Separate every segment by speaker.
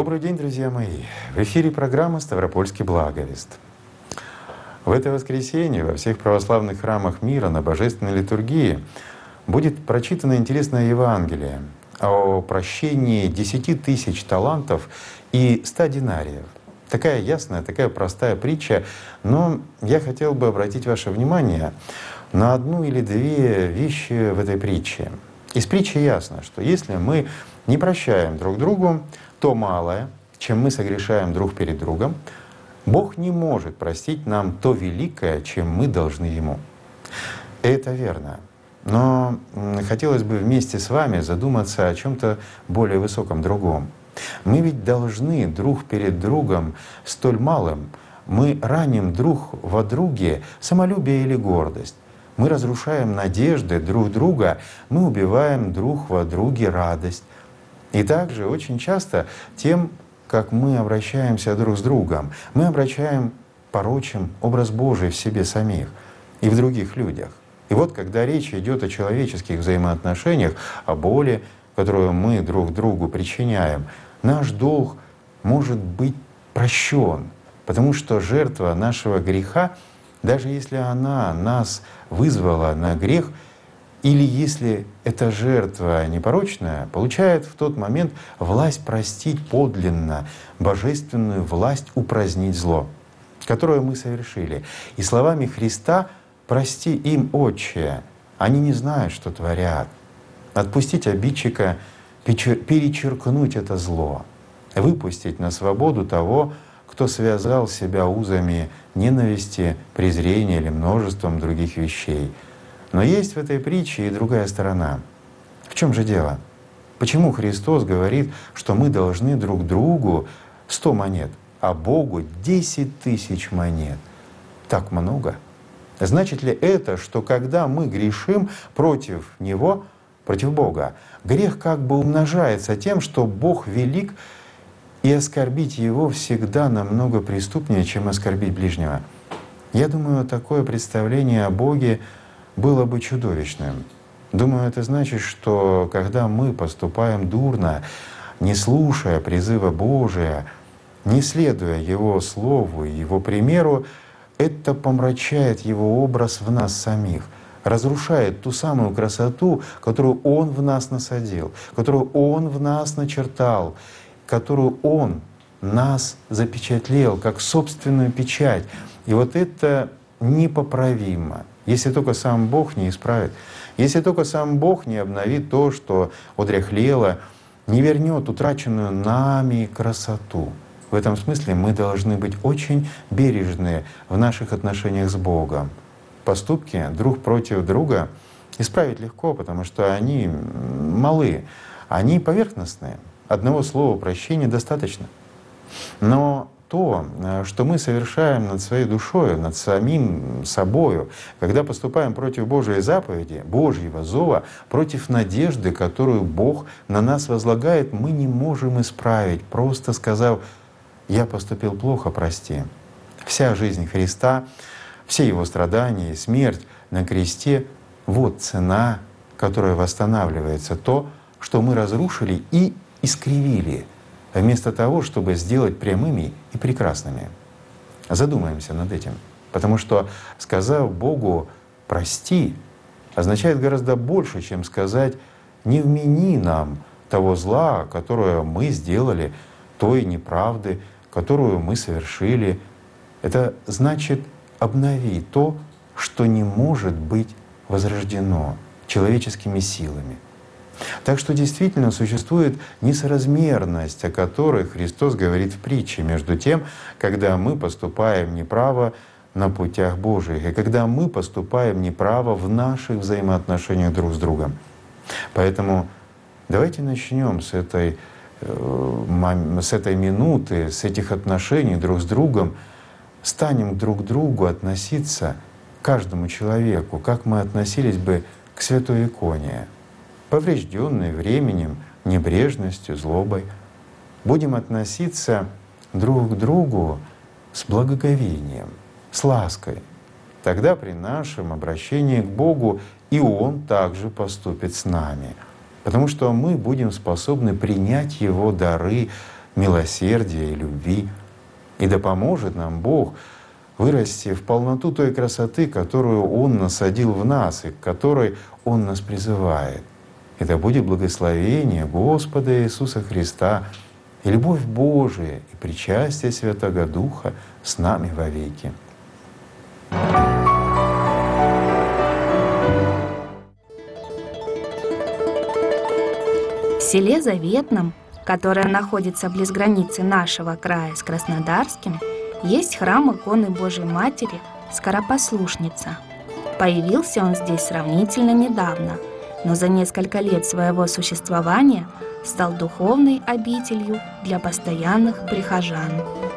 Speaker 1: Добрый день, друзья мои! В эфире программа «Ставропольский благовест». В это воскресенье во всех православных храмах мира на Божественной литургии будет прочитано интересное Евангелие о прощении 10 тысяч талантов и 100 динариев. Такая ясная, такая простая притча, но я хотел бы обратить ваше внимание на одну или две вещи в этой притче. Из притчи ясно, что если мы не прощаем друг другу то малое, чем мы согрешаем друг перед другом, Бог не может простить нам то великое, чем мы должны Ему. Это верно. Но хотелось бы вместе с вами задуматься о чем-то более высоком, другом. Мы ведь должны друг перед другом столь малым, мы раним друг во друге самолюбие или гордость. Мы разрушаем надежды друг друга, мы убиваем друг во друге радость. И также очень часто тем, как мы обращаемся друг с другом, мы обращаем, порочим образ Божий в себе самих и в других людях. И вот когда речь идет о человеческих взаимоотношениях, о боли, которую мы друг другу причиняем, наш долг может быть прощен, потому что жертва нашего греха, даже если она нас вызвала на грех, или если эта жертва непорочная, получает в тот момент власть простить подлинно, божественную власть упразднить зло, которое мы совершили. И словами Христа «Прости им, Отче, они не знают, что творят». Отпустить обидчика, перечеркнуть это зло, выпустить на свободу того, кто связал себя узами ненависти, презрения или множеством других вещей. Но есть в этой притче и другая сторона. В чем же дело? Почему Христос говорит, что мы должны друг другу 100 монет, а Богу 10 тысяч монет? Так много. Значит ли это, что когда мы грешим против Него, против Бога, грех как бы умножается тем, что Бог велик, и оскорбить Его всегда намного преступнее, чем оскорбить ближнего? Я думаю, такое представление о Боге было бы чудовищным. Думаю, это значит, что когда мы поступаем дурно, не слушая призыва Божия, не следуя Его Слову и Его примеру, это помрачает Его образ в нас самих, разрушает ту самую красоту, которую Он в нас насадил, которую Он в нас начертал, которую Он нас запечатлел как собственную печать. И вот это непоправимо. Если только сам Бог не исправит, если только сам Бог не обновит то, что удряхлело, не вернет утраченную нами красоту. В этом смысле мы должны быть очень бережны в наших отношениях с Богом. Поступки друг против друга исправить легко, потому что они малы, они поверхностные. Одного слова прощения достаточно. Но то, что мы совершаем над своей душой, над самим собою, когда поступаем против Божьей заповеди, Божьего зова, против надежды, которую Бог на нас возлагает, мы не можем исправить, просто сказав: «Я поступил плохо, прости». Вся жизнь Христа, все Его страдания и смерть на кресте — вот цена, которая восстанавливается то, что мы разрушили и искривили, вместо того, чтобы сделать прямыми и прекрасными. Задумаемся над этим, потому что, сказав Богу «прости», означает гораздо больше, чем сказать «не вмени нам того зла, которое мы сделали, той неправды, которую мы совершили». Это значит обнови то, что не может быть возрождено человеческими силами. Так что действительно существует несоразмерность, о которой Христос говорит в притче, между тем, когда мы поступаем неправо на путях Божьих и когда мы поступаем неправо в наших взаимоотношениях друг с другом. Поэтому давайте начнем с этой минуты, с этих отношений друг с другом, станем друг к другу относиться, каждому человеку, как мы относились бы к святой иконе, поврежденной временем, небрежностью, злобой. Будем относиться друг к другу с благоговением, с лаской. Тогда при нашем обращении к Богу и Он также поступит с нами, потому что мы будем способны принять Его дары милосердия и любви. И да поможет нам Бог вырасти в полноту той красоты, которую Он насадил в нас и к которой Он нас призывает. И да будет благословение Господа Иисуса Христа и любовь Божия и причастие Святого Духа с нами вовеки.
Speaker 2: В селе Заветном, которое находится близ границы нашего края с Краснодарским, есть храм иконы Божьей Матери Скоропослушница. Появился он здесь сравнительно недавно, но за несколько лет своего существования стал духовной обителью для постоянных прихожан.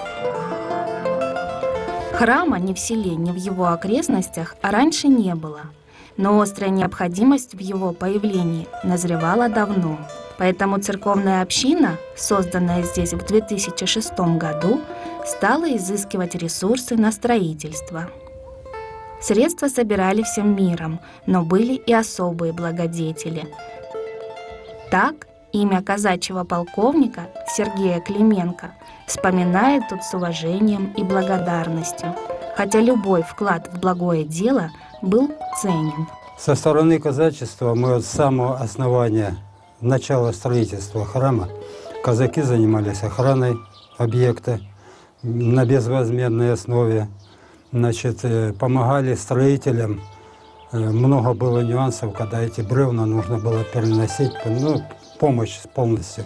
Speaker 2: Храма ни в селе, ни в его окрестностях раньше не было, но острая необходимость в его появлении назревала давно. Поэтому церковная община, созданная здесь в 2006 году, стала изыскивать ресурсы на строительство. Средства собирали всем миром, но были и особые благодетели. Так, имя казачьего полковника Сергея Клименко вспоминает тут с уважением и благодарностью, хотя любой вклад в благое дело был ценен.
Speaker 3: Со стороны казачества мы от самого основания, начала строительства храма, казаки занимались охраной объекта на безвозмездной основе. Значит, помогали строителям. Много было нюансов, когда эти бревна нужно было переносить, помощь полностью.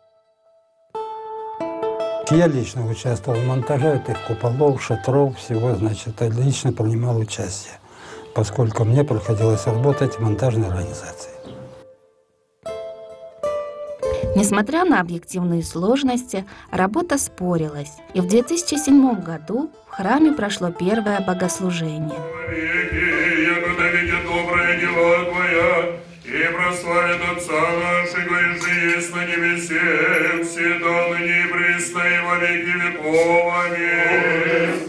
Speaker 3: Я лично участвовал в монтаже этих куполов, шатров, всего, значит, лично принимал участие, поскольку мне приходилось работать в монтажной организации.
Speaker 2: Несмотря на объективные сложности, работа спорилась, и в 2007 году в храме прошло первое богослужение.
Speaker 4: И прославит Отца нашего, и же есть на небесе, всегда ныне и присно и во веки веков. Аминь.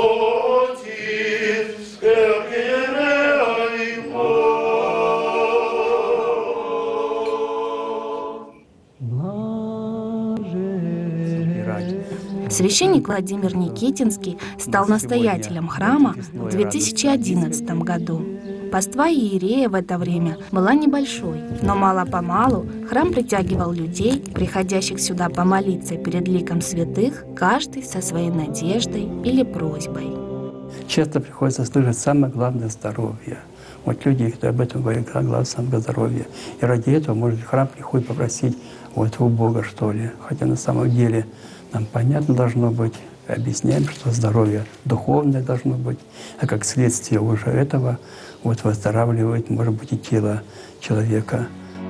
Speaker 2: Священник Владимир Никитинский стал настоятелем храма в 2011 году. Паства иерея в это время была небольшой, но мало-помалу храм притягивал людей, приходящих сюда помолиться перед ликом святых, каждый со своей надеждой или просьбой.
Speaker 5: Часто приходится слышать самое главное – здоровье. Вот люди об этом говорят, как главное – самое здоровье. И ради этого, может, в храм приходит попросить у Бога, что ли. Хотя на самом деле нам понятно должно быть, объясняем, что здоровье духовное должно быть, а как следствие уже этого выздоравливает, может быть, и тело человека.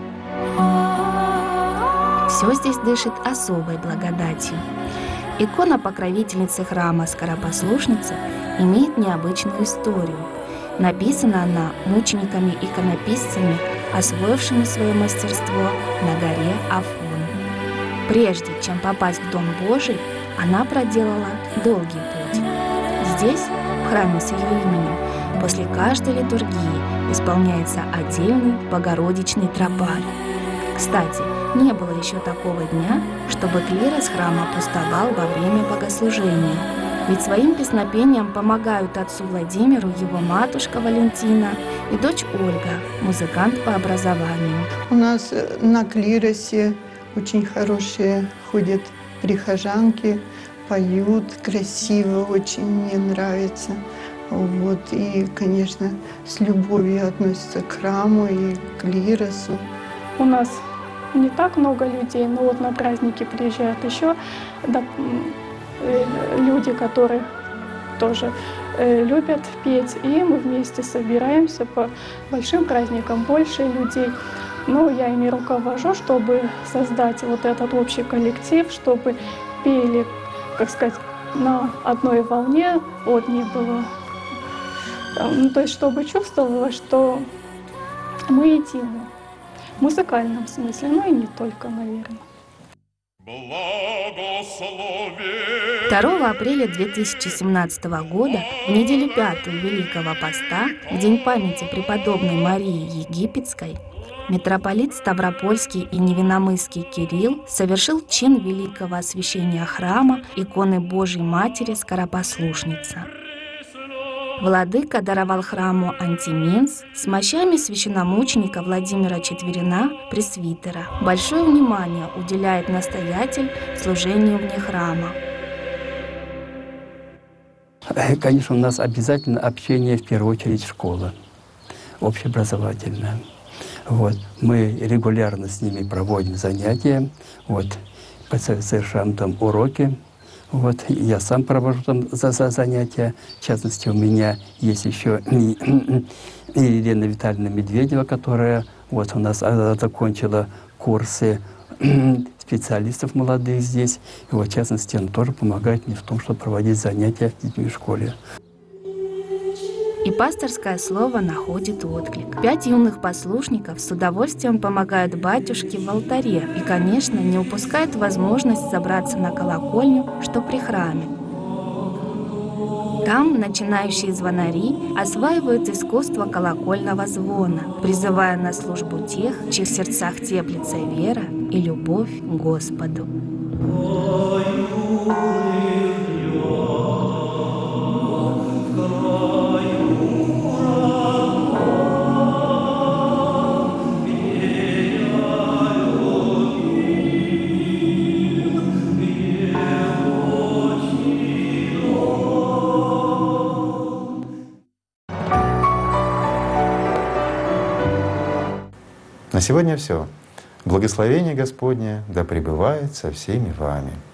Speaker 2: Все здесь дышит особой благодатью. Икона покровительницы храма Скоропослушницы имеет необычную историю. Написана она мучениками-иконописцами, освоившими свое мастерство на горе Афон. Прежде чем попасть в Дом Божий, она проделала долгий путь. Здесь, в храме с ее именем, после каждой литургии исполняется отдельный богородичный тропарь. Кстати, не было еще такого дня, чтобы клирос храма пустовал во время богослужения. Ведь своим песнопением помогают отцу Владимиру его матушка Валентина и дочь Ольга, музыкант по образованию.
Speaker 6: У нас на клиросе очень хорошие ходят прихожанки, поют красиво, очень мне нравится. И, конечно, с любовью относятся к храму и к клиросу.
Speaker 7: У нас не так много людей, но на праздники приезжают еще люди, которые тоже любят петь, и мы вместе собираемся по большим праздникам, больше людей. Я ими руковожу, чтобы создать этот общий коллектив, чтобы пели, на одной волне, одни было. То есть, чтобы чувствовалось, что мы едины. В музыкальном смысле, и не только, наверное.
Speaker 2: 2 апреля 2017 года, в неделю 5 Великого Поста, в день памяти преподобной Марии Египетской, Митрополит Ставропольский и Невинномысский Кирилл совершил чин великого освящения храма иконы Божьей Матери Скоропослушница. Владыка даровал храму антиминс с мощами священномученика Владимира Четверина, пресвитера. Большое внимание уделяет настоятель служению вне храма.
Speaker 5: Конечно, у нас обязательно общение, в первую очередь, школа общеобразовательная. Вот. Мы регулярно с ними проводим занятия, вот. Совершаем там уроки. Вот. Я сам провожу там занятия. В частности, у меня есть еще Елена Витальевна Медведева, которая вот у нас закончила курсы специалистов молодых здесь. И вот, в частности, она тоже помогает мне в том, чтобы проводить занятия с детьми в школе.
Speaker 2: И пасторское слово находит отклик. 5 юных послушников с удовольствием помогают батюшке в алтаре и, конечно, не упускают возможность забраться на колокольню, что при храме. Там начинающие звонари осваивают искусство колокольного звона, призывая на службу тех, в чьих сердцах теплится вера и любовь к Господу.
Speaker 1: На сегодня все. Благословение Господне да пребывает со всеми вами.